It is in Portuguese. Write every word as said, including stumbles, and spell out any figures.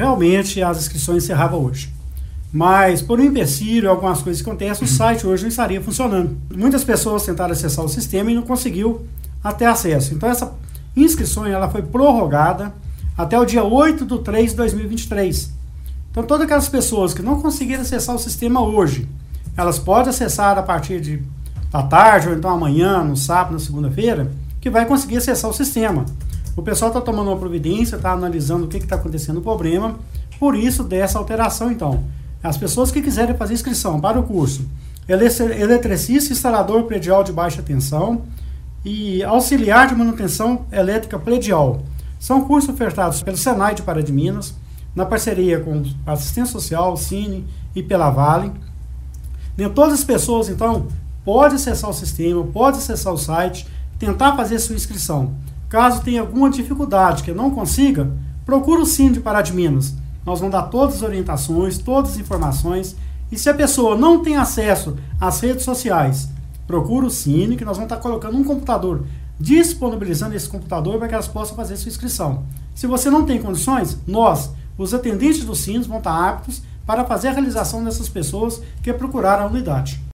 realmente as inscrições encerravam hoje. Mas por um empecilho, algumas coisas que acontecem, o site hoje não estaria funcionando. Muitas pessoas tentaram acessar o sistema e não conseguiu ter acesso. Então essa inscrição ela foi prorrogada até o dia oito de três de dois mil e vinte e três. Então todas aquelas pessoas que não conseguiram acessar o sistema hoje, elas podem acessar a partir de, da tarde ou então amanhã, no sábado, na segunda-feira, que vai conseguir acessar o sistema. O pessoal está tomando uma providência, está analisando o que está acontecendo no problema, por isso dessa alteração então. As pessoas que quiserem fazer inscrição para o curso eletricista instalador predial de baixa tensão e auxiliar de manutenção elétrica predial, são cursos ofertados pelo Senai de Pará de Minas, na parceria com a Assistência Social, o Cine e pela Vale. Nem todas as pessoas, então, podem acessar o sistema, podem acessar o site, tentar fazer sua inscrição. Caso tenha alguma dificuldade que não consiga, procure o Cine de Pará de Minas. Nós vamos dar todas as orientações, todas as informações. E se a pessoa não tem acesso às redes sociais, procure o Cine, que nós vamos estar colocando um computador, disponibilizando esse computador para que elas possam fazer sua inscrição. Se você não tem condições, nós, os atendentes do Cine, vão estar aptos para fazer a realização dessas pessoas que procuraram a unidade.